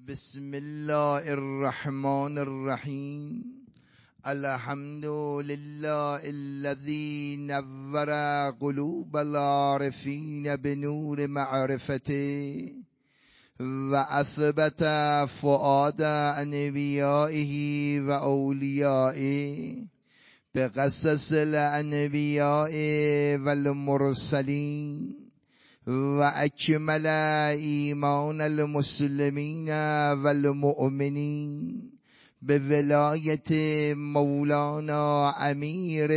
بسم الله الرحمن الرحیم. الحمد لله الذي نور قلوب العارفين بنور معرفته وأثبت فؤاد أنبيائه وأوليائه بقصص الأنبياء والمرسلين وأكمل إيمان المسلمين والمؤمنين بولاية مولانا أمير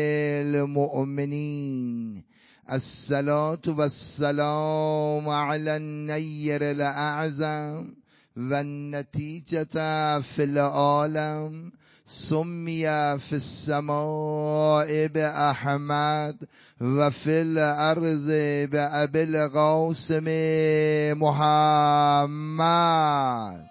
المؤمنين. الصلاة والسلام على النير الأعظم والنتيجة في العالم سمي في السماء بأحمد وفي الأرض بأبي القاسم محمد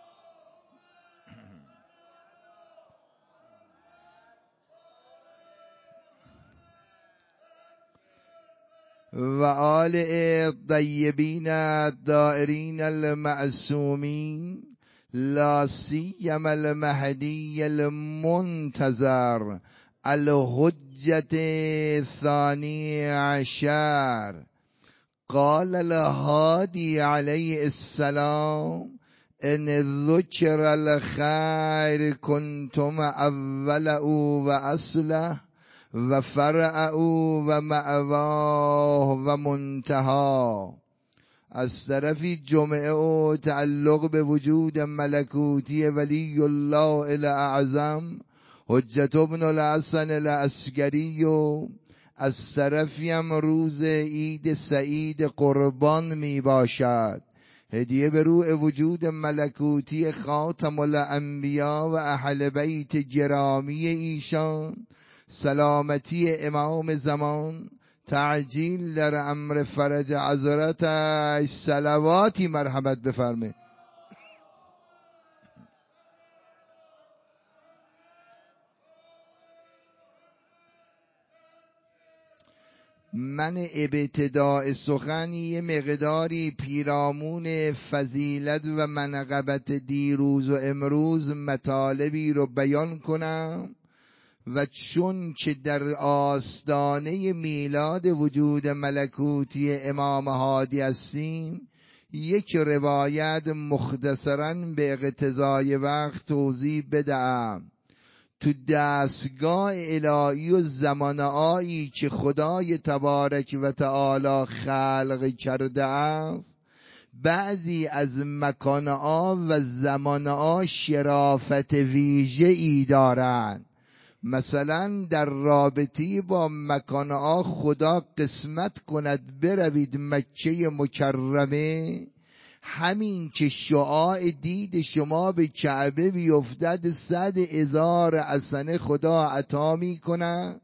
و آله الطیبین الطاهرین المعصومین لا سیما المهدی المنتظر الحجة الثانی عشر. قال الهادي عليه السلام ان ذكر الخير كنتم اوله واصله وفرعه ومأواه ومنتهى. از طرفی جمعه و تعلق به وجود ملکوتی ولی الله الاعظم حجت ابن الحسن العسکری و از طرفی هم روز عید سعید قربان می باشد. هدیه به روح وجود ملکوتی خاتم الانبیا و اهل بیت گرامی ایشان، سلامتی امام زمان، تعجیل در امر فرج حضرتش، صلواتی مرحمت بفرمه. من ابتداء سخن یه مقداری پیرامون فضیلت و منقبت دیروز و امروز مطالبی رو بیان کنم و چون که در آستانه میلاد وجود ملکوتی امام هادی هستیم، یک روایت مختصراً به اقتضای وقت توضیح بدهم. تو دستگاه الهی و زمانهایی که خدای تبارک و تعالی خلق کرده است، بعضی از مکانها و زمانها شرافت ویژه‌ای دارند. مثلا در رابطه با مکانها خدا قسمت کند بروید مکه مکرمه، همین که شعاع دید شما به کعبه بیفتد 100,000 حسنه خدا عطا می کند،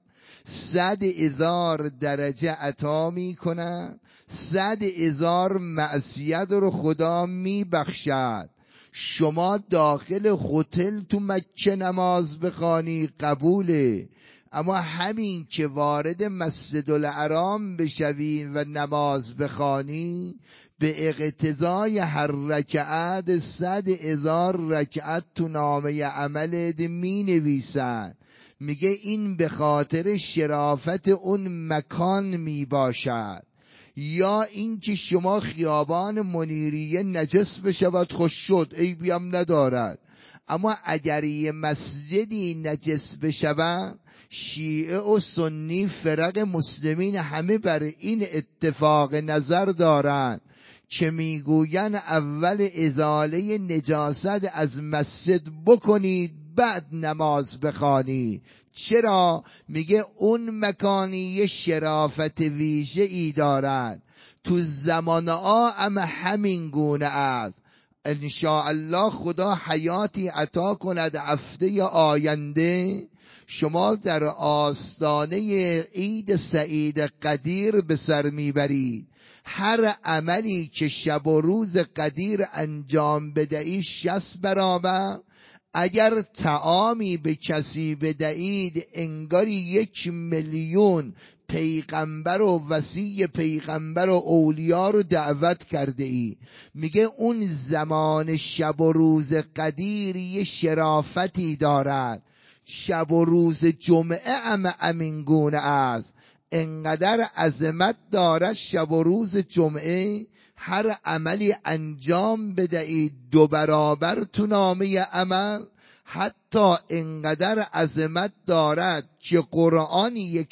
100,000 درجه عطا می کند، 100,000 معصیت رو خدا می بخشد. شما داخل هتل تو مکه نماز بخوانی قبوله، اما همین که وارد مسجد الحرام بشوی و نماز بخوانی، به اقتضای هر رکعت 100,000 رکعت تو نامه عملت می نویسن. میگه این به خاطر شرافت اون مکان می باشد. یا اینکه شما خیابان منیریه نجس بشود خوش شد، عیبی هم ندارد، اما اگر یه مسجدی نجس بشود، شیعه و سنی فرق مسلمین همه بر این اتفاق نظر دارند که میگوین اول ازاله نجاست از مسجد بکنید بعد نماز بخوانی. چرا؟ میگه اون مکانی شرافت ویژه‌ای دارد. تو زمانها هم همین گونه است. انشاءالله خدا حیاتی عطا کند هفته آینده شما در آستانه عید سعید قدیر به سر میبرید. هر عملی که شب و روز قدیر انجام بدهی 60 برابر، اگر طعامی به کسی بدهید انگاری 1,000,000 پیغمبر و وصی پیغمبر و اولیا رو دعوت کرده ای. میگه اون زمان شب و روز قدیر یه شرافتی دارد. شب و روز جمعه همین گونه است، انقدر عظمت دارد. شب و روز جمعه هر عملی انجام بدهید 2 برابر تو نامه عمل. حتی انقدر عظمت دارد که قرآن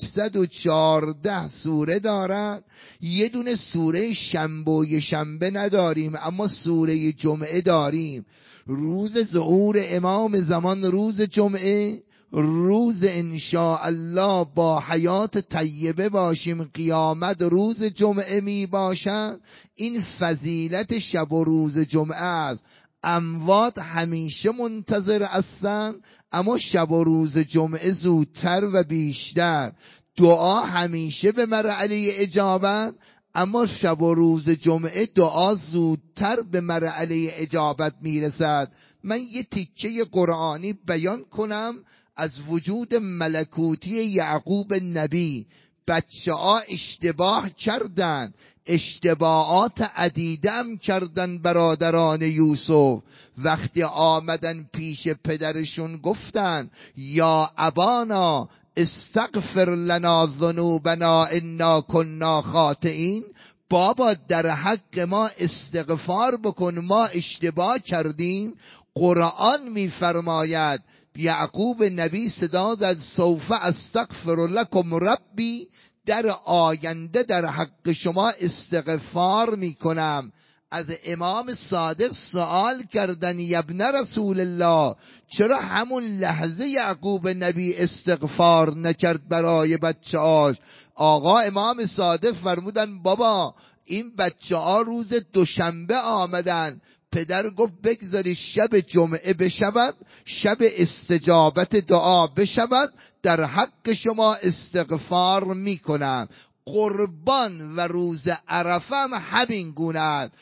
114 سوره دارد. یه دونه سوره شنبه نداریم، اما سوره جمعه داریم. روز ظهور امام زمان روز جمعه، روز انشاءالله با حیات طیبه باشیم قیامت روز جمعه می باشد. این فضیلت شب و روز جمعه است. اموات همیشه منتظر هستند، اما شب و روز جمعه زودتر و بیشتر. دعا همیشه به مرحله اجابت، اما شب و روز جمعه دعا زودتر به مرحله اجابت میرسد. من یه تیکه قرآنی بیان کنم از وجود ملکوتی یعقوب نبی. بچه ها اشتباه کردن، اشتباهات عدیدم کردن برادران یوسف. وقتی آمدن پیش پدرشون گفتن یا ابانا استغفر لنا ذنوبنا انا کنا خاطئین، بابا در حق ما استغفار بکن، ما اشتباه کردیم. قرآن میفرماید یعقوب نبی صدا زد سوف استغفر لکم ربی، در آینده در حق شما استغفار میکنم. از امام صادق سوال کردن ابن رسول الله چرا همون لحظه یعقوب نبی استغفار نکرد برای بچه‌هاش؟ آقا امام صادق فرمودن بابا این بچه‌ها روز دوشنبه آمدن، پدر گفت بگذاری شب جمعه بشود، شب استجابت دعا بشود، در حق شما استغفار میکنم. قربان و روز عرفه هم همین گونه است.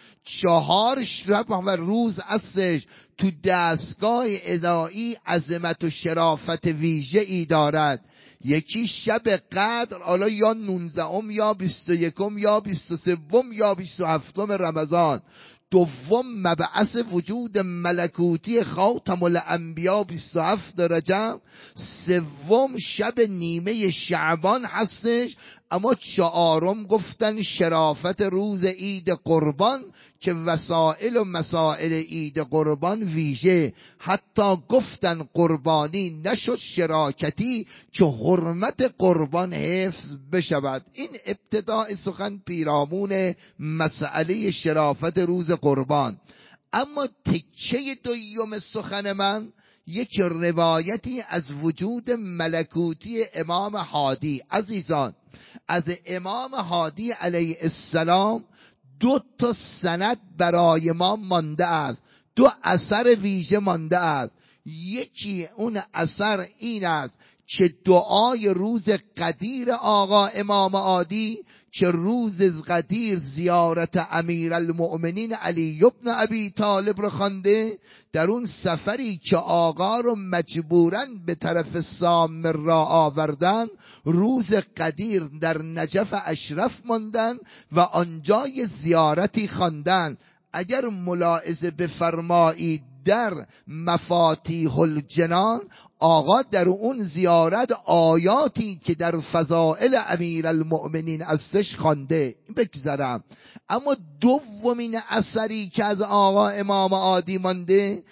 4 شب و روز هستش تو دستگاه الهی عظمت و شرافت ویژه ای دارد. یکی شب قدر، حالا یا 19 یا 21 یا 23 یا 27 رمضان. دوم مبعث وجود ملکوتی خاتم الانبیا 27 رجب. سوم شب نیمه شعبان هستش. اما 4 گفتن شرافت روز عید قربان که وسائل و مسائل عید قربان ویژه. حتی گفتن قربانی نشد شراکتی که حرمت قربان حفظ بشود. این ابتداء سخن پیرامون مسئله شرافت روز قربان. اما تکه دوم سخن من یک روایتی از وجود ملکوتی امام هادی. عزیزان، از امام هادی علیه السلام 2 سند برای ما مانده است، 2 اثر ویژه مانده است. یکی اون اثر این است که دعای روز قدیر آقا امام هادی، که روز قدیر زیارت امیرالمؤمنین علی بن ابی طالب رو خوانده. در اون سفری که آقا رو مجبوراً به طرف سامرا آوردن، روز قدیر در نجف اشرف ماندن و آنجای زیارتی خواندن. اگر ملاحظه بفرمایید در مفاتیح الجنان، آقا در اون زیارت آیاتی که در فضائل امیرالمؤمنین استش خوانده. بگذرم، اما دومین اثری که از آقا امام هادی مانده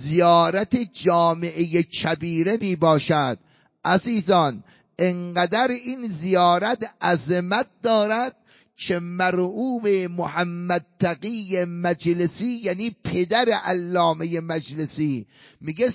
زیارت جامعه کبیره می باشد. عزیزان، انقدر این زیارت عظمت دارد که مرحوم محمد تقی مجلسی، یعنی پدر علامه مجلسی، میگه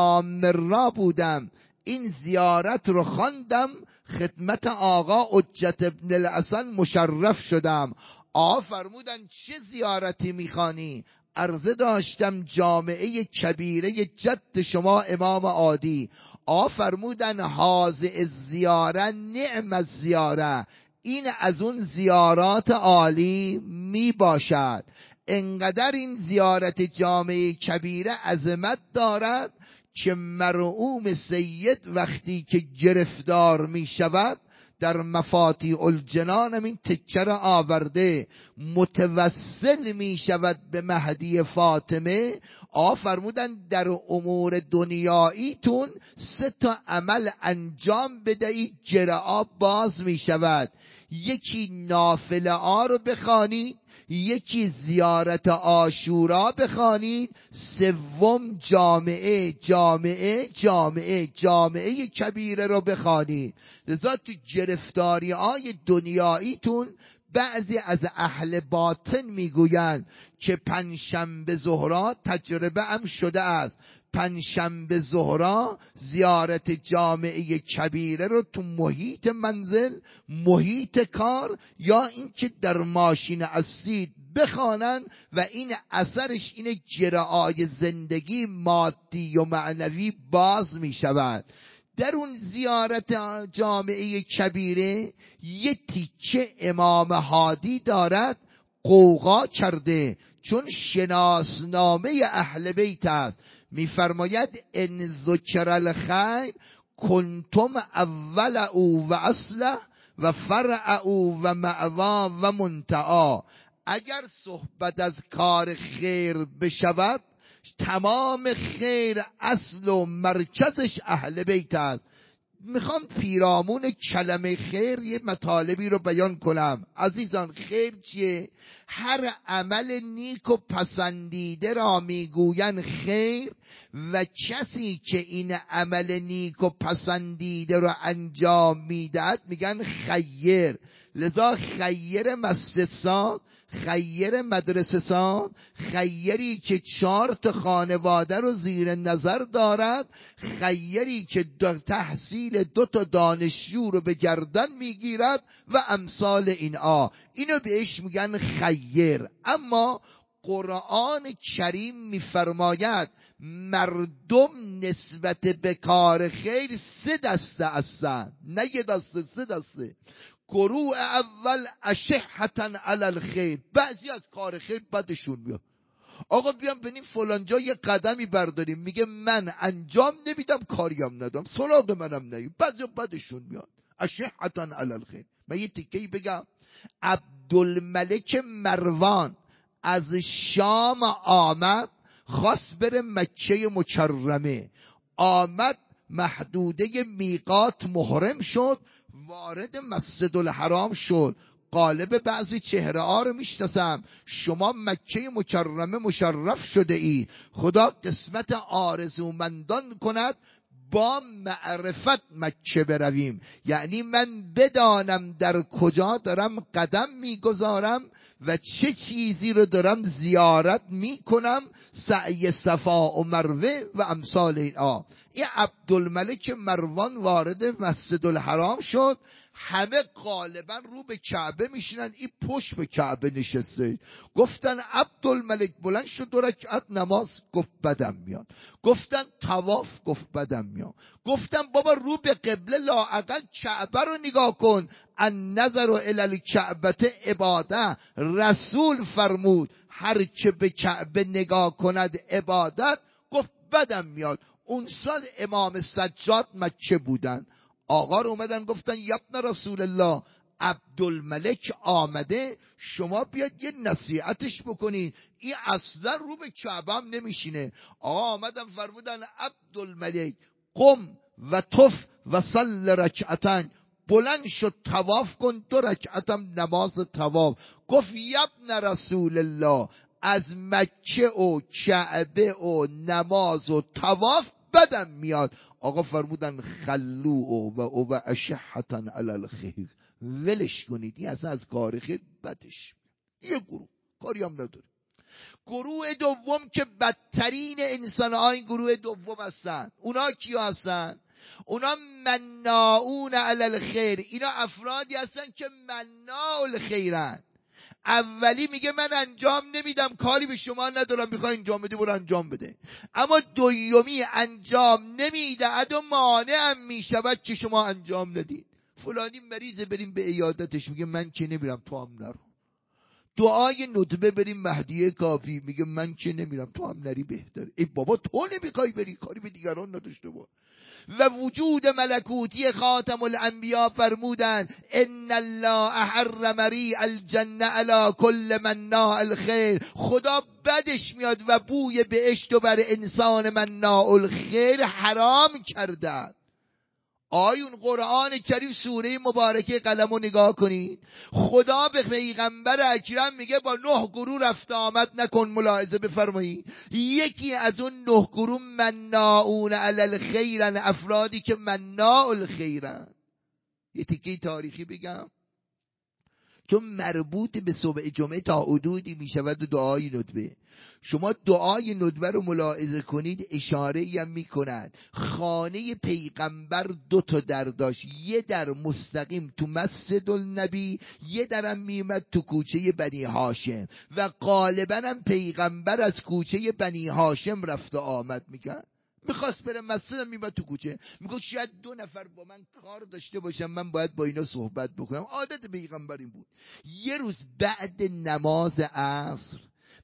سامرا بودم، این زیارت رو خواندم، خدمت آقا حجت ابن الحسن مشرف شدم. آقا فرمودن چه زیارتی میخوانی؟ عرضه داشتم جامعه کبیره جد شما امام هادی. آقا فرمودن حاضع زیاره نعم الزیاره، این از اون زیارات عالی می باشد. انقدر این زیارت جامعه کبیره عظمت دارد که مرحوم سید وقتی که گرفتار می شود در مفاتیح الجنان این تکه را آورده، متوسل می شود به مهدی فاطمه. فرمودن در امور دنیاییتون 3 عمل انجام بدهید، جرعا باز می شود. یکی نافله ها رو بخوانید، یکی زیارت عاشورا بخوانید، 3 جامعه کبیره رو بخوانید. لذا تو گرفتاری های دنیاییتون بعضی از اهل باطن میگویند که پنجشنبه ظهرا تجربه هم شده است. پنجشنبه ظهرا زیارت جامعه کبیره رو تو محیط منزل، محیط کار یا اینکه در ماشین هستید بخوانن و این اثرش اینه جرعای زندگی مادی و معنوی باز می شود. در اون زیارت جامعه کبیره یه تیکه امام هادی دارد قوقا کرده، چون شناسنامه اهل بیت است. میفرماید ان ذکر الخیر کنتم اول او و اصله و فرع او و معوا و منتعا. اگر صحبت از کار خیر بشود، تمام خیر اصل و مرکزش اهل بیت است. میخوام پیرامون کلمه خیر یه مطالبی رو بیان کنم. عزیزان، خیر چیه؟ هر عمل نیک و پسندیده را میگوین خیر و کسی که این عمل نیک و پسندیده را انجام میدهد میگن خیر. لذا خیر مسجد ساز، خیر مدرسه ساز، خیری که 4 خانواده رو زیر نظر دارد، خیری که تحصیل 2 دانشجو رو به گردن میگیرد و امثال اینو بهش میگن خیر. اما قرآن کریم میفرماید مردم نسبت به کار خیر 3 دسته هستند، نه یه دسته، 3 دسته. گروه اول اشحة علی الخیر، بعضی از کار خیر بدشون میاد. آقا بیام ببینیم فلان جا یه قدمی برداریم، میگه من انجام نمیدم، کاریم ندم، سراغ منم نیو. بعضی بدشون میاد. اشحة علی الخیر. من یه تیکه‌ای بگم. عبدالملک مروان از شام آمد، خواست بره مکه مکرمه، آمد محدوده میقات محرم شد، وارد مسجد الحرام شد. قالب بعضی چهره ها رو میشناسم، شما مکه مکرمه مشرف شده ای، خدا قسمت آرزومندان کند با معرفت مکه برویم. یعنی من بدانم در کجا دارم قدم میگذارم و چه چیزی رو دارم زیارت میکنم، سعی صفا و مروه و امثال این عبدالملک مروان وارد مسجد الحرام شد. همه غالبا رو به کعبه میشینن، این پشت به کعبه نشسته. گفتن عبدالملک بلند شد 2 رکعت نماز، گفت بدم میاد. گفتن طواف، گفت بدم میاد. گفتن بابا رو به قبله، لااقل کعبه رو نگاه کن. النظر الی الکعبه عباده، رسول فرمود هر که به کعبه نگاه کند عبادت. گفت بدم میاد. اون سال امام سجاد مکه بودن. آقا رو اومدن گفتن یبن رسول الله، عبدالملک آمده، شما بیاد یه نصیحتش بکنین، این اصلا رو به کعبه هم نمیشینه. آقا آمدن فرمودن عبدالملک قم و طف و صل رکعتن، بلند شد طواف کن، 2 رکعتم نماز طواف. گفت یبن رسول الله، از مکه و کعبه و نماز و طواف بدم میاد. آقا فرمودن خلو و اشحة علی الخیر، ولش کنید، این اصلا از کار خیر بدش. یه گروه کاری هم نداره. گروه دوم که بدترین انسان ها این گروه دوم هستن. اونا کیا هستن؟ اونا مناعون علی الخیر. اینا افرادی هستن که مناع الخیرن. اولی میگه من انجام نمیدم، کاری به شما ندارم، میخوای انجام بدی برو انجام بده. اما دومی انجام نمیده و مانعم میشود که شما انجام ندید. فلانی مریضه بریم به عیادتش، میگه من که نمیرم، تو هم نرو. دعای ندبه بریم مهدی کافی، میگه من که نمیرم، تو هم نری بهتره. ای بابا تو نمیخوای بری، کاری به دیگران نداشته باش. و وجود ملکوتی خاتم الانبیا فرمودن ان الله حرم ریع الجنه علی کل مناع الخیر. خدا بدش میاد و بوی بهشت و بر انسان مناع الخیر حرام کردن. آیون قرآن کریم سوره مبارکه قلم رو نگاه کنید، خدا به پیغمبر اکرم میگه با 9 گروه رفت آمد نکن. ملاحظه بفرمایید، یکی از اون 9 گروه مناعون علی الخیرن، افرادی که مناع الخیرن. یه تیکه تاریخی بگم چون مربوط به صبح جمعه تا حدودی میشود و دعای ندبه. شما دعای ندبه رو ملاحظه کنید، اشاره هم میکنند خانه پیغمبر 2 تا در داشت، یه در مستقیم تو مسجد النبی، یه درم میمد تو کوچه بنی هاشم و غالبا هم پیغمبر از کوچه بنی هاشم رفت و آمد میکرد. میخواست بره مسجد میمد تو کوچه، میگه شاید 2 نفر با من کار داشته باشم، من باید با اینا صحبت بکنم. عادت پیغمبر این بود. یه روز بعد نماز عصر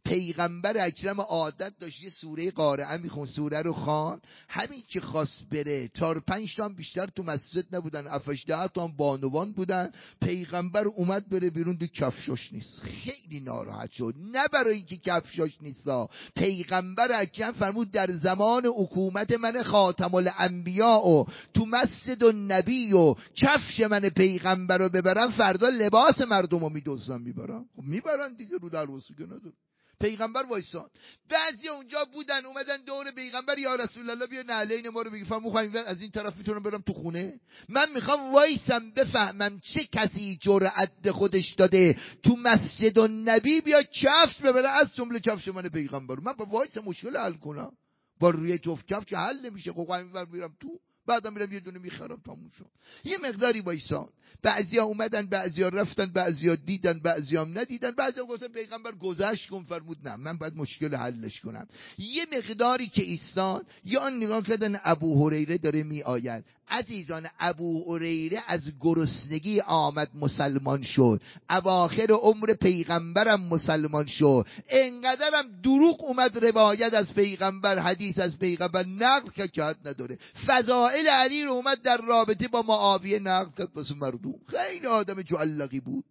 پیغمبر اکرم عادت داشت یه سوره قارعه میخون، سوره رو خوان، همین که خواست بره، 4-5 تا هم بیشتر تو مسجد نبودن، 7-8 تا هم بانوان بودن. پیغمبر اومد بره بیرون، دو کفشاش نیست. خیلی ناراحت شد، نه برای اینکه کفشاش نیستا، پیغمبر اکرم فرمود در زمان حکومت من خاتم الانبیا و تو مسجد النبی و کفش من پیغمبر رو ببرم، فردا لباس مردم رو میدوزن میبرن. خب میبرن دیگه، رو در واسه نداره. پیغمبر وایسان. بعضی اونجا بودن اومدن دور پیغمبر، یا رسول الله بیا نعلین ما رو بگی. میخوام از این طرف میتونم برم تو خونه؟ من میخوام وایسم بفهمم چه کسی جرأت به خودش داده تو مسجد النبی بیا کفش ببره، از جمله کفش من پیغمبر. من با وایسم مشکل حل کنم، با روی جفت کفش حل نمیشه. خب میرم تو، بعدم میرم یه دونه میخرم، تموم شد. یه مقداری وایسان. بعضیا اومدن، بعضیا رفتن، بعضیا دیدن، بعضیا هم ندیدن. بعضیا گفتن پیغمبر گذشت کن، فرمود نه من باید مشکل حلش کنم. یه مقداری که ایستان، یا نگاه کردن ابو هریره داره می آید. عزیزان، ابو هریره از گرسنگی آمد مسلمان شد، اواخر عمر پیغمبرم مسلمان شد. انقدرم دروغ اومد روایت از پیغمبر، حدیث از پیغمبر نقل کرد نداره. فضائل علی رو اومد در رابطه با معاویه نقل کرد واسه مردم. خیلی آدم جعلقی بود.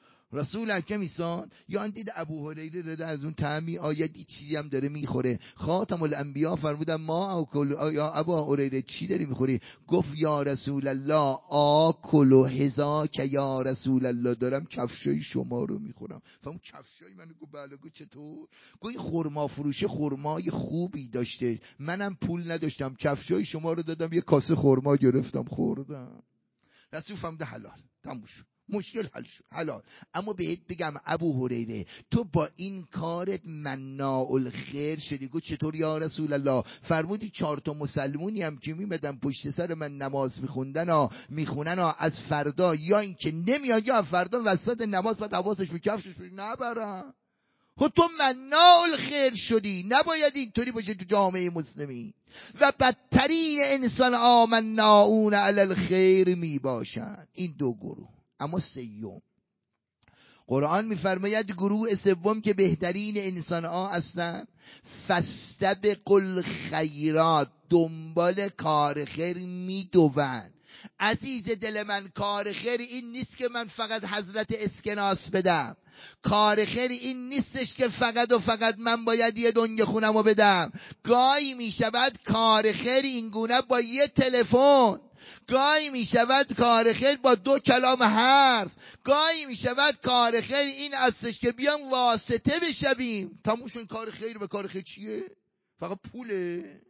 رسول اکرم ایسان یا دید ابو هریره رده از اون طعمی آیدی چیزی هم داره میخوره. خاتم الانبیا فرمودن ما آکل، یا ابو هریره چی داری میخوری؟ گفت یا رسول الله آکل هزا که یا رسول الله دارم کفشای شما رو میخورم. فهم کفشای منو؟ گفت بله. گفت چطور؟ گفت خرما فروشه خرمای خوبی داشته، منم پول نداشتم، کفشای شما رو دادم، یه کاسه خرما گرفتم خوردم. رسول فهمید حلال، تموم شد، مشکل حل شد، حلال. اما بهت بگم ابو هریره تو با این کارت مناع الخیر شدی. گفت چطور یا رسول الله؟ فرمودی 4 تا مسلمونی هم که میمدن پشت سر من نماز میخونن از فردا یا این که نمیاد، یا فردا وسط نماز بعد حواسش به کفشش نبرن. خب تو مناع الخیر شدی، نباید اینطوری باشه تو جامعه مسلمی. و بدترین انسان مناعون علی الخیر می باشند این 2 گروه. اما سیوم، قرآن میفرماید گروه سوم که بهترین انسان ها هستند، فاستبقوا الخیرات، دنبال کار خیر میدوند. عزیز دل من، کار خیر این نیست که من فقط حضرت اسکناس بدم. کار خیر این نیستش که فقط و فقط من باید یه دنیا خونم رو بدم. گاهی می شود کار خیر این گونه با یه تلفن، گاهی می شود کار خیر با 2 کلام حرف، گاهی می شود کار خیر این هستش که بیام واسطه بشویم. تموشون کار خیر. و کار خیر چیه؟ فقط پوله.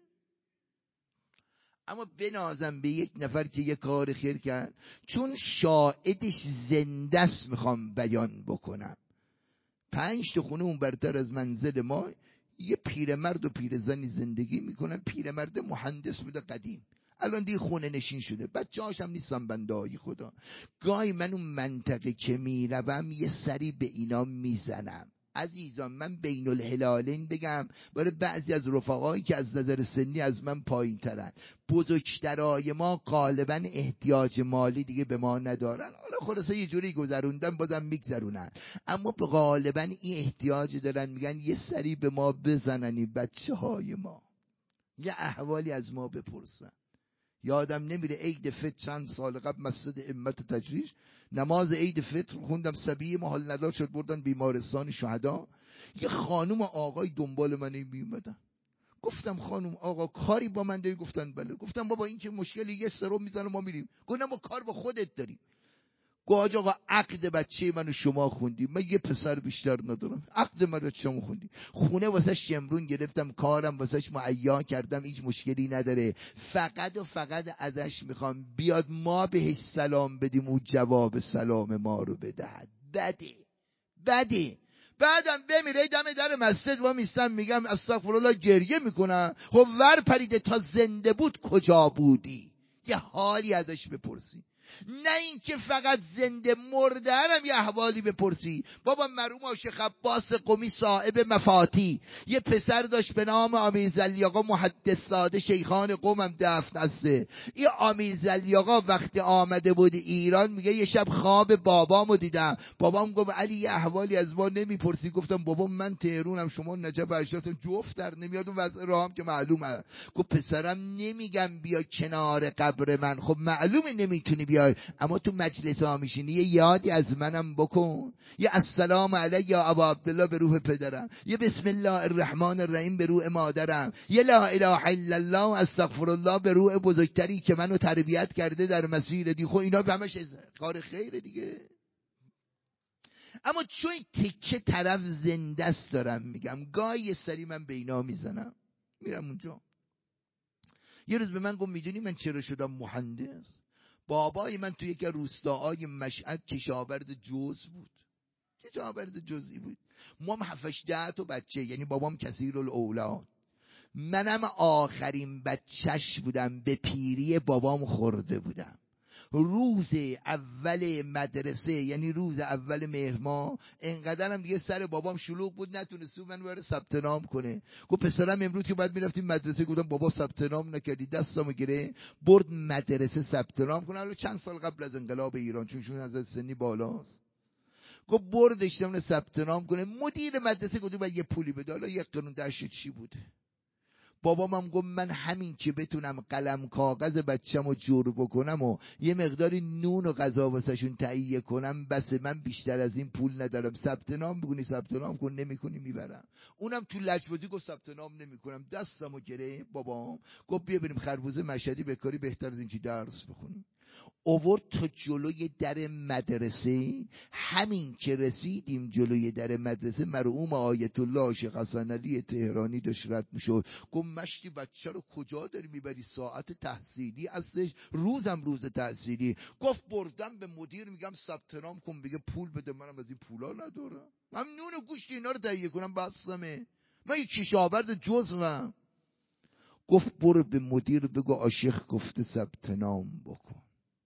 اما بنازم به یک نفر که یه کار خیر کرد، چون شاهدش زنده است میخوام بیان بکنم. 5 تا خونه اون برتر از منزل ما یه پیرمرد و پیرزنی زندگی میکنن. پیرمرد مهندس بوده قدیم، الان دیگه خونه نشین شده، بچه‌هاش هم نیستن بنده های خدا. گاهی من اون منطقه که میروم یه سری به اینا میزنم. عزیزان من بین الهلالین بگم برای بعضی از رفقایی که از نظر سنی از من پایین ترن، بزرگترای ما غالبا احتیاج مالی دیگه به ما ندارن، حالا خلاصه یه جوری گذروندن بازم میگذرونن، اما به غالبا این احتیاج دارن، میگن یه سری به ما بزنن این بچه های ما، یه احوالی از ما بپرسن. یادم نمیره عید فطر چند سال قبل مسجد امت تجریش نماز عید فطر خوندم، سبیه ما حال ندار شد بردن بیمارستان شهدا، یه خانوم آقای دنبال من میومدن، گفتم خانوم آقا کاری با من داری؟ گفتن بله. گفتم بابا این که مشکلی، یه سرم میزنه ما میریم. گفتم ما کار با خودت داریم. گفت آقا عقد بچه منو شما خوندی، من یه پسر بیشتر ندارم، عقد منو شما خوندی، خونه واسش شمرون گرفتم، کارم واسش معیا کردم، هیچ مشکلی نداره، فقط و فقط ازش میخوام بیاد ما بهش سلام بدیم او جواب سلام ما رو بدهد. بده بعدم بمیره دم در مسجد و میستم میگم استغفرالله، گریه میکنم. خب ور پریده تا زنده بود کجا بودی؟ یه حالی ازش بپرسی، نه این که فقط زنده مرده هم یه احوالی بپرسی. بابا مرحوم شیخ عباس قمی صاحب مفاتی یه پسر داشت به نام آمیزعلی آقا، محدث ساده شیخان قومم دفن هسته. این آمیزعلی آقا وقتی آمده بود ایران میگه یه شب خواب بابامو دیدم، بابام گفت علی یه احوالی از ما نمیپرسی؟ گفتم بابا من تهرونم شما نجف اشراتون، جفت در نمیاد اون وضع راهم که معلومه. گفت پسرم نمیگم بیا کنار قبر من، خب معلومه نمیتونی بیا، اما تو مجلس ها میشینی یه یادی از منم بکن، یه السلام علی یا ابا عبدالله به روح پدرم، یه بسم الله الرحمن الرحیم به روح مادرم، یه لا اله الا الله استغفرالله به روح بزرگتری که منو تربیت کرده در مسیر دی. خب اینا همش کار خیره دیگه. اما چون تکه طرف زنده است دارم میگم، گاهی یه سری من به اینا میزنم، میرم اونجا. یه روز به من گفت میدونی من چرا شدم مهندس؟ بابای من توی یک روستاهای مشهد کشاورز جز بود، کشاورز جزئی بود. ما هم 7-8 تا بچه، یعنی بابام کثیرالاولاد، منم آخرین بچهش بودم، به پیری بابام خورده بودم. روز اول مدرسه یعنی روز اول مهر ماه انقدرم دیگه سر بابام شلوغ بود نتونست من بره ثبت نام کنه. گفت پسرم امروز که بعد میرفتیم مدرسه، گفتم بابا ثبت نام نکردی؟ دستامو گره برد مدرسه ثبت نام کنه، حالا چند سال قبل از انقلاب ایران چون شون از سنی بالاست. گفت بردش نمونه ثبت نام کنه، مدیر مدرسه گفت باید یه پولی بده، حالا 1 قرون دهش چی بوده. بابام هم گفت من همین که بتونم قلم کاغذ بچه‌مو جور بکنم و یه مقداری نون و غذا واسهشون تهیه کنم بس، من بیشتر از این پول ندارم، ثبت نام بکنی ثبت نام کن، نمی‌کنی میبرم. اونم تو لجبازی گفت ثبت نام نمی‌کنم. دستمو گرفت بابام گفت بیا بریم خربوزه مشهدی بکاری، بهتر از این که درس بخونی. آورد تا جلوی در مدرسه. همین که رسیدیم جلوی در مدرسه مرحوم آیت الله شیخ حسن علی تهرانی داشت رد میشد. گفت مشتی بچه رو کجا داری میبری؟ ساعت تحصیلی هستش، روزم روز تحصیلی. گفت بردم به مدیر میگم ثبت نام کن، بگه پول بده، منم از این پولا ندارم، من نون و گوشت اینا رو تهیه کنم بسمه، من یک کشاورز جزوم. گفت برو به مدیر بگو آشیخ گفته ثبت نام بکن.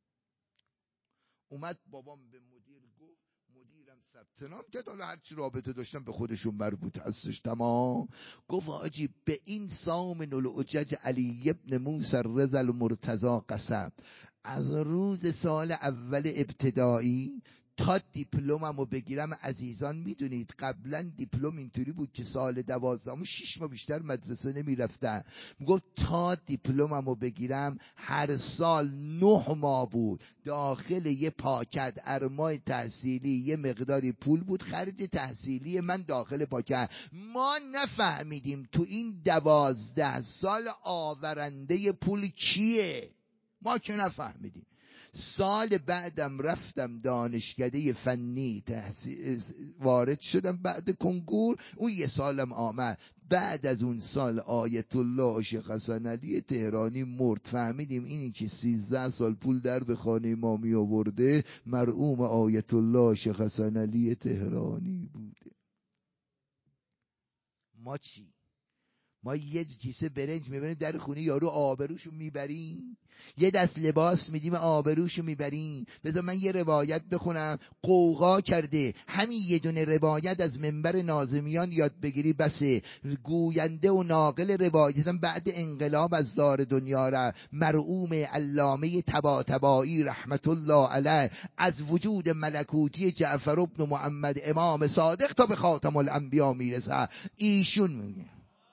اومد بابام به مدیر گفت، مدیرم ثبت نام کرد، حالا هرچی رابطه داشتم به خودشون مربوط هستش تمام. گفت آجی به این سامن الحجج علی ابن موسی الرضا المرتضی قسم، از روز سال اول ابتدایی تا دیپلممو بگیرم، عزیزان میدونید قبلا دیپلم اینطوری بود که سال 12 6 ماه بیشتر مدرسه نمیرفتن. گفت تا دیپلممو بگیرم هر سال 9 ماه بود داخل یه پاکت ارمای تحصیلی، یه مقداری پول بود خرج تحصیلی من داخل پاکت. ما نفهمیدیم تو این 12 سال آورنده پول کیه، ما که نفهمیدیم. سال بعدم رفتم دانشکده فنی وارد شدم بعد کنکور، اون یه سالم آمد. بعد از اون سال آیت الله شیخ حسن علی تهرانی مرد، فهمیدیم اینی که 13 سال پول در به خانه ما می آورده مرحوم آیت الله شیخ حسن علی تهرانی بوده. ما چی؟ ما یه کیسه برنج میبریم در خونه یارو آبروشو میبریم، یه دست لباس میدیم آبروشو میبریم. بذار من یه روایت بخونم. قوقا کرده همین یه دونه روایت از منبر ناظمیان یاد بگیری بسه. گوینده و ناقل روایت بعد انقلاب از دار دنیا را مرحوم علامه طباطبایی رحمت الله علیه از وجود ملکوتی جعفر ابن محمد امام صادق تا به خاتم الانبیا میرسه. ایشون میگه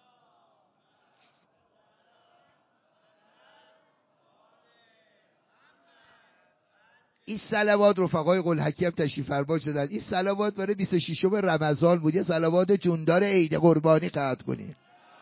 این صلوات رفقای قلحکی هم تشریف فرما شدن. این صلوات برای 26 رمضان بود. یه صلوات جوندار عید قربانی قطع کنید.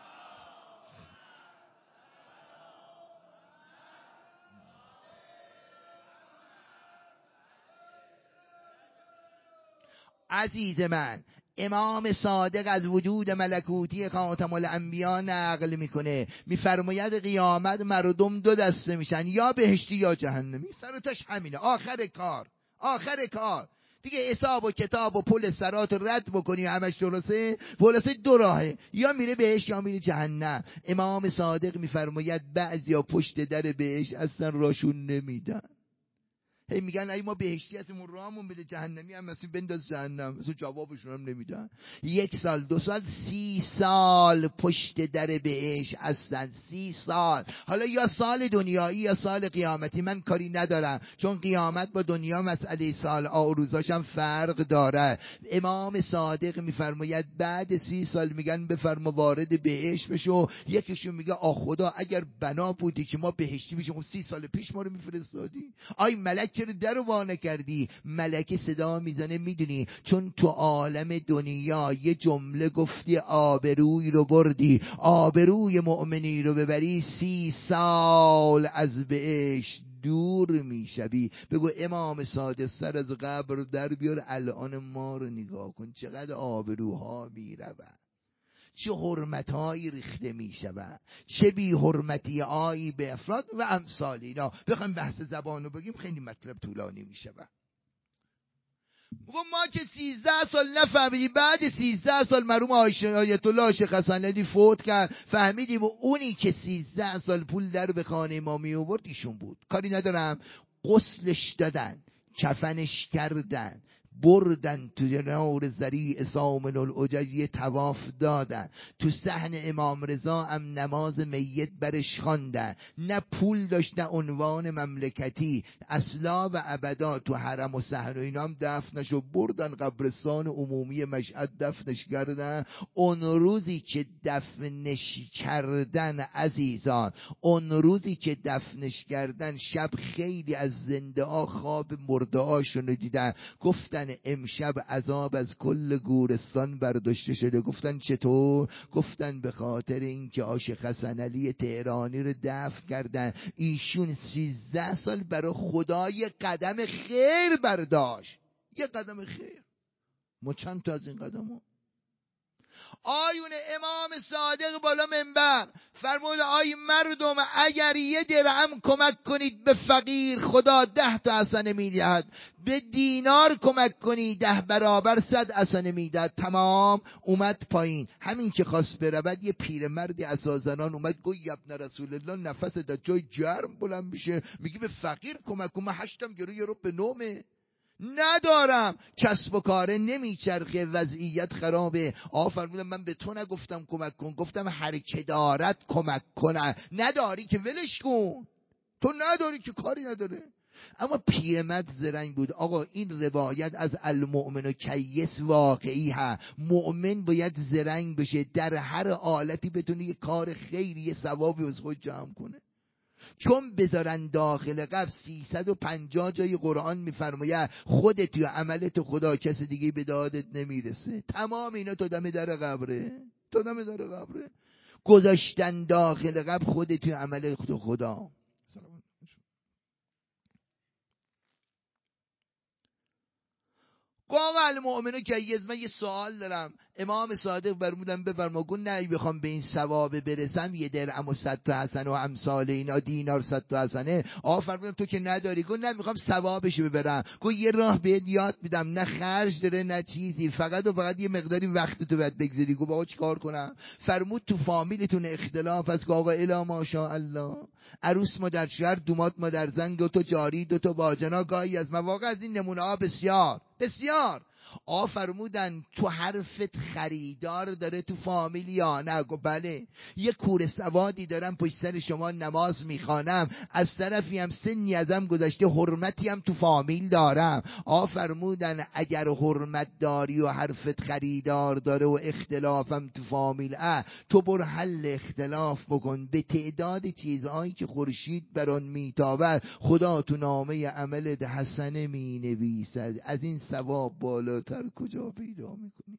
عزیز من، امام صادق از وجود ملکوتی خاتم الانبیا نقل میکنه، میفرماید قیامت مردم دو دسته میشن، یا بهشتی یا جهنمی. سر و تاش همینه. آخر کار دیگه حساب و کتاب و پل سرات رد بکنی همش درسته، خلاصه دو راهه، یا میره بهشت یا میره جهنم. امام صادق میفرماید بعضیا پشت در بهشت اصلا راشون نمیدن. هی میگن ای ما بهشتی هستیم راهمون بده، جهنمی هم هستیم بنداز جهنم. مثلا جوابشون هم نمیدن. 1 سال 2 سال 30 سال پشت در بهشت هستن. 30 سال. حالا یا سال دنیایی یا سال قیامتی من کاری ندارم، چون قیامت با دنیا مسئله سال روزاش هم فرق داره. امام صادق میفرماید بعد 30 سال میگن بفرما وارد بهشت بشو. یکیشون میگه آ خدا اگر بنا بودی که ما بهشتی بشیم 30 سال پیش ما رو میفرستادی. آی ملک چرا در رو وا نکردی؟ ملک صدا میزنه میدونی چون تو عالم دنیا یه جمله گفتی آبروی رو بردی، آبروی مؤمنی رو ببری 30 سال از بهشت دور میشوی. بگو امام صادق سر از قبر در بیار، الان ما رو نگاه کن چقدر آبروها میرود، چه حرمتهایی ریخته می شود، چه بی حرمتی هایی به افراد و امثال اینا. بخوایم بحث زبان رو بگیم خیلی مطلب طولانی می شود. ما که 13 سال نفهمیدیم، بعد 13 سال مرحوم آیت الله شیخ حسن علی فوت کرد، فهمیدیم و اونی که 13 سال پول در به خانه ما می آورد ایشون بود. کاری ندارم. غسلش دادن، کفنش کردن، بردن تو نور ذریع سامن العجج طواف دادن، تو صحن امام رضا هم نماز میت برش خواندن. نه پول داشت نه عنوان مملکتی، اصلا و ابدا تو حرم و صحن و اینا هم دفنشو بردن قبرستان عمومی مشهد دفنش کردن. اون روزی که دفنش کردن عزیزان، اون روزی که دفنش کردن شب خیلی از زنده ها خواب مرده هاشونو دیدن، گفتن امشب عذاب از کل گورستان برداشته شده. گفتن چطور؟ گفتن به خاطر اینکه عاشق حسن علی تهرانی رو دفن کردن. ایشون 13 سال برای خدا یه قدم خیر برداشت. یه قدم خیر. ما چند تا از این قدم ها؟ آیون امام صادق بالا منبر فرمود آی مردم اگر یه درهم کمک کنید به فقیر خدا 10 تا حسنه میدهد، به دینار کمک کنید 10 برابر 100 حسنه میدهد. تمام اومد پایین. همین که خواست برود یه پیرمردی عصازنان اومد گفت ابن رسول الله نفس در جای گرم بلند میشه میگی به فقیر کمک کن، من 8 یورو به نومه ندارم، کسب و کاره نمیچرخه، وضعیت خرابه. فرمودم من به تو نگفتم کمک کن، گفتم هر که دارد کمک کنه. نداری که ولش کن، تو نداری که کاری نداره. اما پیرمرد زرنگ بود. آقا این روایت از المؤمن و کیس واقعی ها. مؤمن باید زرنگ بشه، در هر حالتی بتونه یه کار خیری یه ثوابی از خود جمع کنه. چون بذارن داخل قبر 350 جای قرآن میفرماید خودت یا عملت خدا کس دیگه به دادت نمیرسه. تمام اینا تو دم در قبره، تو دم در قبره. گذاشتن داخل قبر خودت یا عمل خدا. آقا المؤمنو که من یه سوال دارم. امام صادق برمودن بفرما گفت نه بخوام به این ثواب برسم یه درهم و 100 تا حسنه و امثال اینا، دینار 100 تا حسنه. فرمودم تو که نداری. گفت نه میخوام ثوابشو ببرم. گفت یه راه بهت یاد میدم، نه خرج داره نه چیزی، فقط و فقط یه مقداری وقت تو باید بگذاری. گفت آقا چیکار کنم؟ فرمود تو فامیلتون اختلاف هست. گفت آقا الا ماشاءالله، عروس مادر شوهر، دومات مادر زن، 2 تا جاری، 2 تا باجنا، گاهی از مواقع از این نمونه ها بسیار بسیار. فرمودن تو حرفت خریدار داره تو فامیل یا نه؟ گفت بله. یه کوره سوادی دارم پشت سر شما نماز میخوانم، از طرفی هم سنی ازم گذشته، حرمتی هم تو فامیل دارم. فرمودن اگر حرمت داری و حرفت خریدار داره و اختلافم تو فامیل، تو بر حل اختلاف بکن. به تعداد چیزهایی که خورشید بران میتابد خدا تو نامه عملت حسنه مینویسد. از این ثواب بالاتر کجا پیدا میکنی؟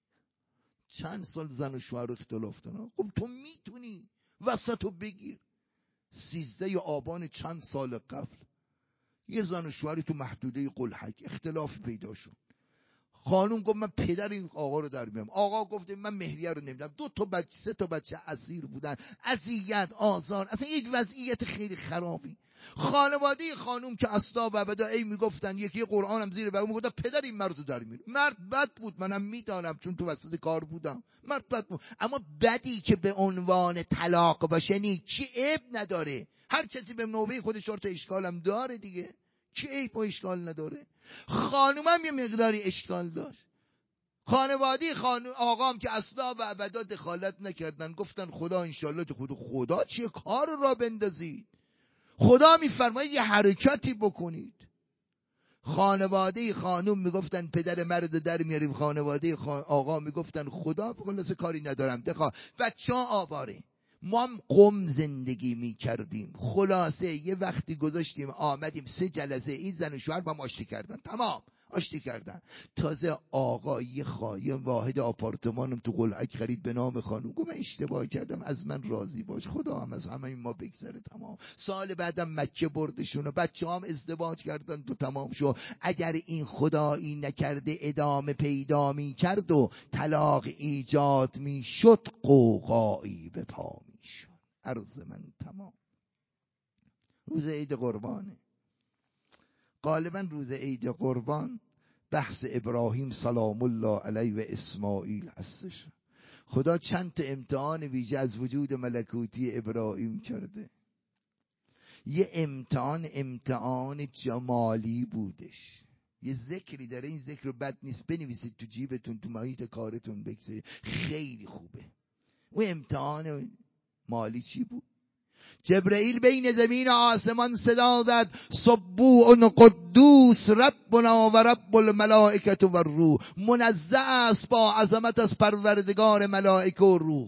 چند سال زن و شوهر اختلاف دارن. خب تو میتونی وسطو بگیر. 13 آبان چند سال قبل یه زن و شوهری تو محدوده قلحک اختلاف پیدا شد. خانوم گفت من پدر این آقا رو در میام. آقا گفت من مهریه رو نمیدم. 2 تا بچه 3 تا بچه اسیر بودن، اذیت آزار، اصلا یک وضعیت خیلی خرابی. خانواده خانوم که اصلا و ابدا ای میگفتن، یکی قرآن هم زیر بغل میگفت پدر این مرد رو در میاره. مرد بد بود، منم میدانم چون تو وسط کار بودم. مرد بد بود، اما بدی که به عنوان طلاق باشه چی عیب نداره. هر کسی به نوبه خودش شرط اشکالم داره دیگه، چی عیب و اشکال نداره. خانومم یه مقداری اشکال داشت. خانواده آقام که اصلا و ابدا دخالت نکردن، گفتن خدا انشالله تو خدا چیه کار را بندازید، خدا میفرماید یه حرکتی بکنید. خانواده خانوم میگفتن پدر مرد در میاریم، خانواده آقا میگفتن خدا خلاص کاری ندارم دخواه. بچه ها آواره، ما هم قم زندگی میکردیم. خلاصه یه وقتی گذاشتیم آمدیم 3 جلسه این زن و شوهر با هم آشتی کردن، تمام آشتی کردن. تازه آقا یه واحد آپارتمانم تو قلعک خرید به نام خانوم. گفت من اشتباه کردم، از من راضی باش، خدا هم از همه ما بگذره. تمام. سال بعدم مکه بردشون و بچه هم ازدواج کردن تو تمام شو. اگر این خدایی نکرده ادامه پیدا می کرد و طلاق ایجاد می شد، قوقایی به پا می شد. عرض من تمام. روز عید قربانه، غالبا روز عید قربان بحث ابراهیم سلام الله علیه و اسماعیل هستش. خدا چند تا امتحان ویژه از وجود ملکوتی ابراهیم کرده. یه امتحان جمالی بودش. یه ذکری داره، این ذکر بد نیست، بنویسید تو جیبتون، تو محیط کارتون بگذارید، خیلی خوبه. اون امتحان مالی چی بود؟ جبرئیل بین زمین و آسمان صدا زد سبوح قدوس ربنا و رب الملائکه و الروح. منزه است با عظمت از پروردگار ملائکه و روح.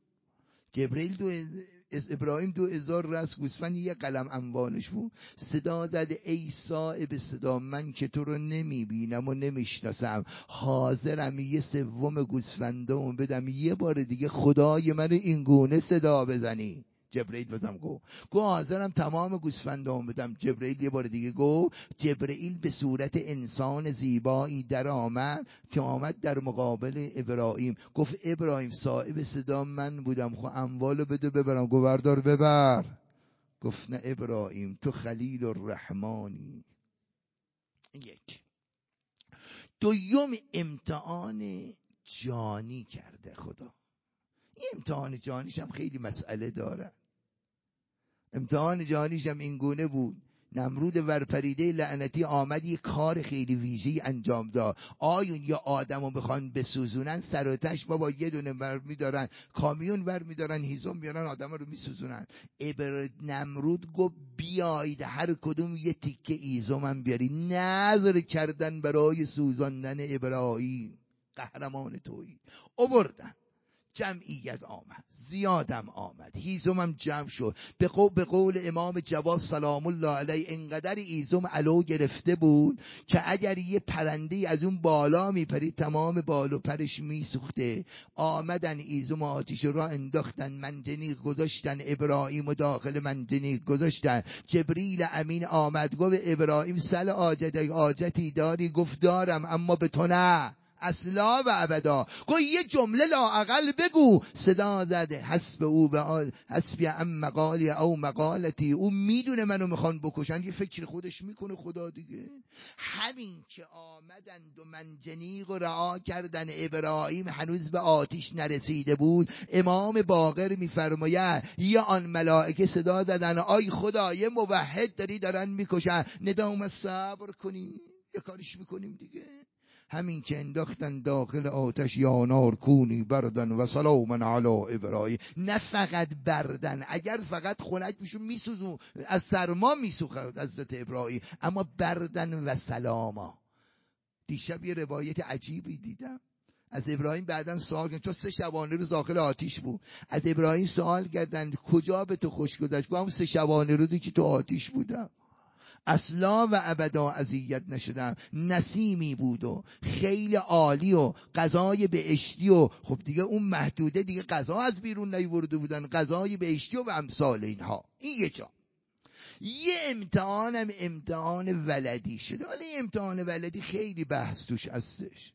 جبرئیل ابراهیم 2000 رأس گوسفند یه قلم انبانش بود. صدا زد ای صاحب صدا، من که تو رو نمیبینم و نمیشناسم، حاضرم 1/3 گوسفندامو بدم یه بار دیگه خدای من این گونه صدا بزنی. جبرئیل بازم گفت حاضرم تمام گوسفندامو بدم. جبرئیل یه بار دیگه گفت. جبرئیل به صورت انسان زیبایی در آمد که آمد در مقابل ابراهیم. گفت ابراهیم صاحب صدا من بودم، خب اموالو بده ببرم. گفت بردار ببر. گفت نه ابراهیم تو خلیل الرحمانی. یک. دوم امتحان جانی کرده خدا. این امتحان جانیش هم خیلی مسئله داره. امتحان جانیش هم این گونه بود. نمرود ورپریده لعنتی آمد یک کار خیلی ویژه‌ای انجام داد. آیون یا آدمو بخوان بسوزونن سر و تش بابا یه دونه ور میدارن، کامیون ور میدارن، هیزم میارن آدم رو میسوزونن. نمرود گفت بیایید هر کدوم یه تیکه ایزومم بیاری. نظر کردن برای سوزاندن ابراهیم، قهرمان توحید. آوردن جمعیت آمد، زیادم آمد، هیزمم جمع شد. به قول امام جواد سلام الله علیه انقدر هیزم علو گرفته بود که اگر یه پرنده از اون بالا میپرید تمام بال و پرش میسوخته. آمدن هیزم آتیش را انداختن، منجنیق گذاشتن، ابراهیم و داخل منجنیق گذاشتن. جبریل امین آمد گفت ابراهیم سل حاجتی داری؟ گفت دارم اما به تو نه، اصلا و ابدا. گو یه جمله لااقل بگو. صدا زد حسب او به آل حسبی ام مقالی او مقالتی. او میدونه منو میخوان بکشن، یه فکر خودش میکنه خدا دیگه. همین که آمدند و منجنیق و رعا کردن، ابراهیم هنوز به آتیش نرسیده بود. امام باقر میفرماید یا آن ملائکه صدا زدن آی خدا یه موحد دارن میکشن، ندام صبر کنیم یه کاریش میکنیم دیگه. همین که انداختن داخل آتش یا نار کونی بردن و سلاما علی ابراهیم. نه فقط بردن، اگر فقط خنک میشون میسوزون، از سرما میسوخت حضرت ابراهیم، اما بردن و سلاما. دیشب یه روایت عجیبی دیدم از ابراهیم. بعدن سوال کردن، چون 3 شبانه روز داخل آتیش بود، از ابراهیم سوال کردن کجا به تو خوش گذشت؟ گفتم 3 شبانه روزی که تو آتیش بودم اصلا و ابدا اذیت نشدم. نسیمی بود و خیلی عالی و غذای بهشتی و خب دیگه اون محدوده دیگه غذا از بیرون نیورده بودن، غذای بهشتی و امثال اینها. این یه جا. یه امتحانم امتحان ولدی شده. ولی امتحان ولدی خیلی بحث توش هستش.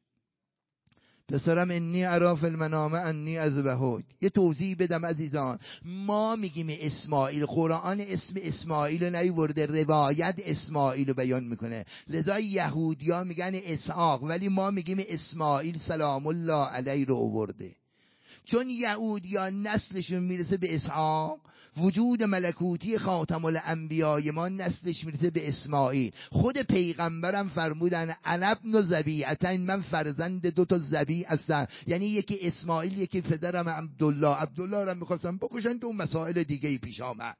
پسرم انی اری فی المنام انی اذبحک. یه توضیح بدم عزیزان. ما میگیم اسماعیل، قرآن اسم اسماعیل رو نیورده، روایت اسماعیل رو بیان میکنه. لذا یهودیا میگن اسحاق، ولی ما میگیم اسماعیل سلام الله علیه رو آورده. چون یهودیا نسلشون میرسه به اسحاق، وجود ملکوتی خاتم الانبیای ما نسلش میرسه به اسماعیل. خود پیغمبرم فرمودن انا ابن ذبیحتین، من فرزند 2 ذبیح هستم. یعنی یکی اسماعیل یکی پدرم عبدالله رو میخواستم بکشن، 2 مسائل دیگه ای پیش آمد.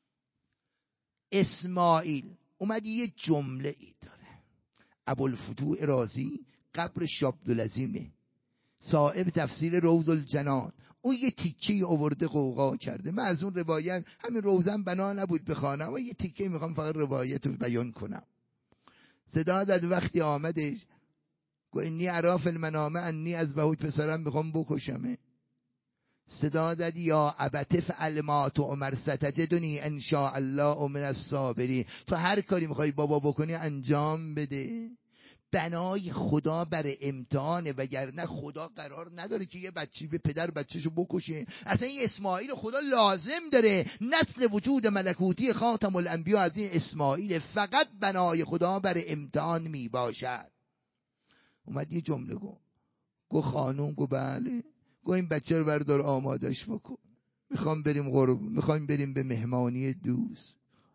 اسماعیل اومد یه جمله ای داره، ابوالفتوح رازی قبرش عبدالعظیمه، صاحب تفسیر روض الجنان، اون یه تیکه آورده قوقا کرده. من از اون روایت همین روزم بنا نبود بخوانم و یه تیکه میخوام فقط روایت رو بیان کنم. صدا داد وقتی آمدش گو انی اری فی المنام انی اذبحک، پسرم میخوام بکشمه. صدا داد یا ابت فعل ما تؤمر ستجدنی ان شاء الله من الصابرین. تو هر کاری میخوای بابا بکنی انجام بده. بنای خدا بر امتحانه، وگرنه خدا قرار نداره که یه بچی به پدر بچهشو بکشه. اصلا این اسماعیل خدا لازم داره، نسل وجود ملکوتی خاتم الانبیا از این اسماعیل. فقط بنای خدا بر امتحان می باشد. اومد یه جمله گو خانوم، گو بله، گو این بچه رو بردار آمادش بکن، میخوایم بریم به مهمانی دوست.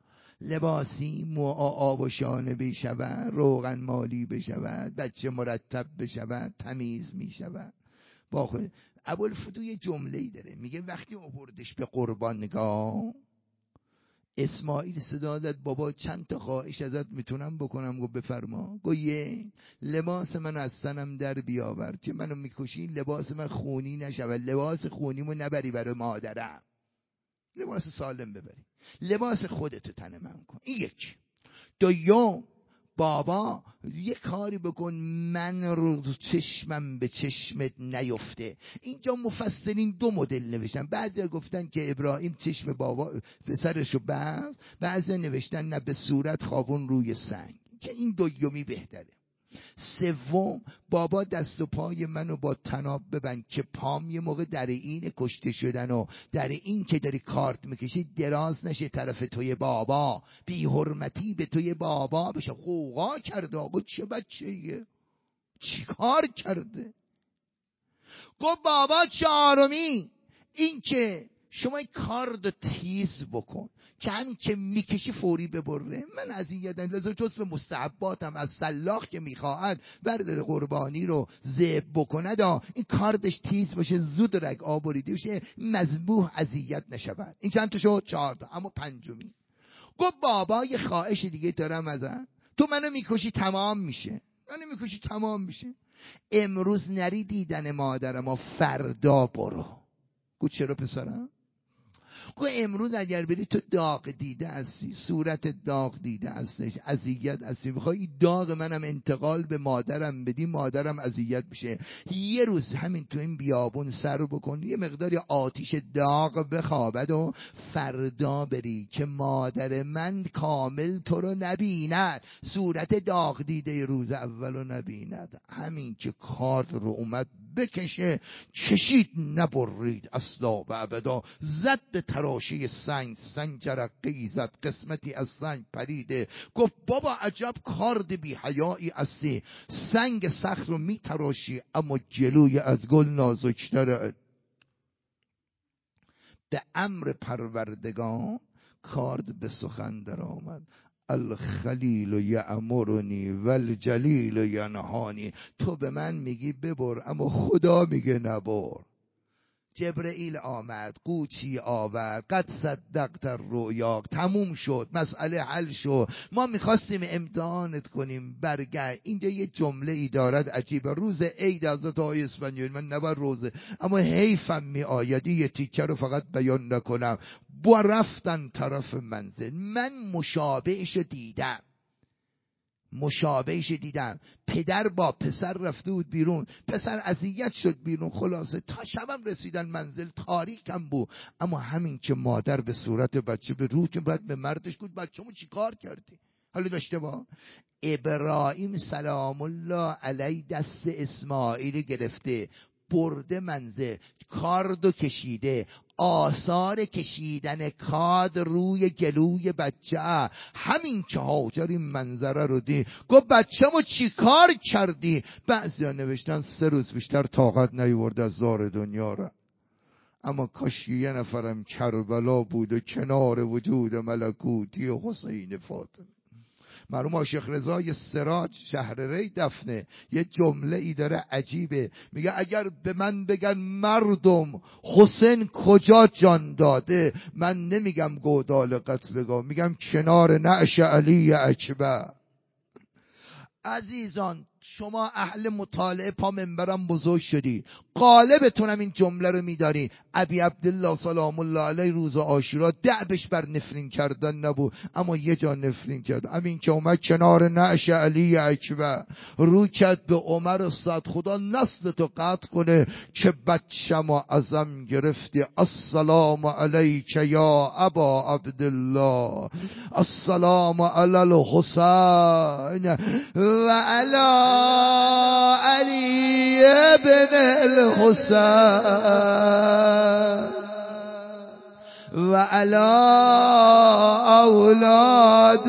لباسی آب و شانه بشود، روغن مالی بشود، بچه مرتب بشود، تمیز میشود. با خود ابوالفتوح یه جمله‌ای داره، میگه وقتی آوردش به قربانگاه، اسماعیل صدا زد بابا چند تا خواهش ازت میتونم بکنم؟ گفت بفرما. گفت یه لباس من از تنم در بیاور، که منو میکشی لباس من خونی نشود، لباس خونیمو نبری برای مادرم، لباس سالم ببری، لباس خودتو تن من کن. این یک. دوم، بابا یه کاری بکن من رو چشمم به چشمت نیفته. اینجا مفسرین 2 مدل نوشتن. بعضی گفتن که ابراهیم چشم بابا پسرشو بست، بعضی نوشتن نه به صورت خوابون روی سنگ، که این دومی بهتره. سوم، بابا دست و پای منو با طناب ببند که پام یه موقع در این کشته شدن و در این که داری کارت میکشی دراز نشه طرف توی بابا، بی حرمتی به توی بابا بشه. قوقا کرده آقا چه بچه‌ایه، چی کار کرده؟ گفت بابا چهارمی این که شما این کار رو تیز بکن که همین که میکشی فوری ببره. من از این یادم لذا جز به مستحباتم از سلاخ که میخواهد بردار قربانی رو ذبح بکند، این کاردش تیز باشه، زود رگ آبریده بشه، مذبوح اذیت نشود. این چند تا شد؟ 4 تا. اما پنجمی گفت بابا یه خواهش دیگه دارم ازت، تو منو میکشی تمام میشه، منو میکشی تمام میشه. امروز نری دیدن مادرم و فردا برو. گو چرا پسرم؟ خب امروز اگر بری تو داغ دیده هستی، صورت داغ دیده هستش، اذیت هستی، میخوای این داغ منم انتقال به مادرم بدی، مادرم اذیت بشه، یه روز همین تو این بیابون سر بکن، یه مقداری آتیش داغ بخوابد و فردا بری که مادر من کامل تو رو نبیند، صورت داغ دیده روز اول رو نبیند. همین که کارت رو اومد بکشه، کشید نبرید اصلا و ابدا، زد به تراشی سنگ، سنگ جرقه‌ای زد، قسمتی از سنگ پریده، گفت بابا عجب کارد بی حیایی هستی، سنگ سخت رو می تراشی اما جلوی از گل نازک‌تره. به امر پروردگار کارد به سخن در آمد. الخلیل یأمرنی والجلیل ینهانی. تو به من میگی ببر اما خدا میگه نبر. جبرئیل آمد، قوچی آورد، قد صدقت الرؤیا، تموم شد، مسئله حل شد. ما میخواستیم امتحانت کنیم، برگشت. اینجا یه جمله ای دارد عجیبه، روز عید حضرت آقای اسفندیاری، من نباید روزه اما حیفم می آید یه تیکه رو فقط بیان نکنم. با رفتن طرف منزل، من مشابهش دیدم، پدر با پسر رفته بود بیرون، پسر اذیت شد بیرون، خلاصه تا شبم رسیدن منزل، تاریکم بود، اما همین که مادر به صورت بچه به روح که بعد به مردش گفت بچه‌مو چی کار کردی؟ حالا داشته با ابراهیم سلام الله علیه دست اسماعیل گرفته، برده منزل، کاردو کشیده، آثار کشیدن کارد روی گلوی بچه. همین که هاجر این منظره رو دید گفت بچه‌مو چی کار کردی؟ بعضیا نوشتن 3 روز بیشتر طاقت نیورد از زار دنیا را. اما کاش یه نفرم کربلا بود و کنار وجود ملکوتی حسین فاطمه. مرحوم عاشق رضای سراج شهر ری دفنه یه جمله ای داره عجیبه، میگه اگر به من بگن مردم حسین کجا جان داده، من نمیگم گودال قتلگاه، میگم کنار نعش علی اکبر. عزیزان شما اهل مطالعه پا منبرم بزرگ شدی، قالبتونم این جمله رو میداری. ابی عبدالله سلام الله علیه روز عاشورا دعبش بر نفرین کردن نبود، اما یه جا نفرین کرد. همین که اومد کنار نعش علی اکبر، رو کرد به عمر صد خدا نسل تو قطع کنه که بچم و ازم گرفتی. السلام علیک یا ابا عبدالله، السلام علی الحسین و علی علی ابن الحسین و علی اولاد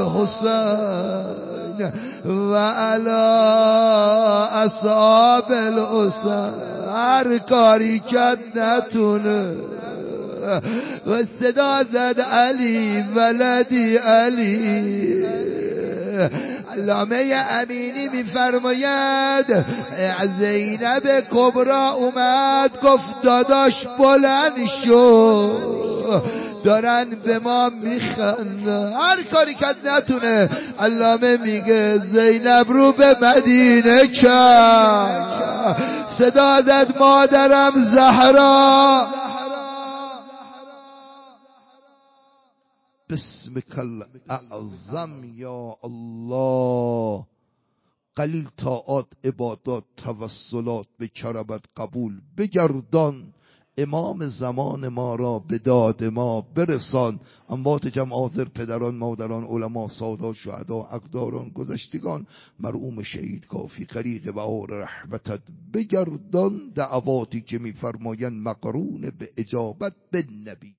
الحسین و علی اصحاب الحسین. هر کاری کرد نتونه و صدا زد علی ولدی علی. علامه امینی میفرماید زینب کبرا اومد گفت داداش بلند شو، دارن به ما میخندن. هر کاری کرد نتونه. علامه میگه زینب رو به مدینه کرد، صدا زد مادرم زهرا. بسمک الاعظم یا الله. قلیل طاعات عبادات توسلات به کرمت قبول بگردان. امام زمان ما را به داد ما برسان. اموات جمع حاضر، پدران، مادران، علما، سادا، شهدا، اقداران، گذشتگان، مرحوم شهید کافی غریق بهار رحمتت بگردان. دعواتی که میفرمایند مقرون به اجابت به نبی.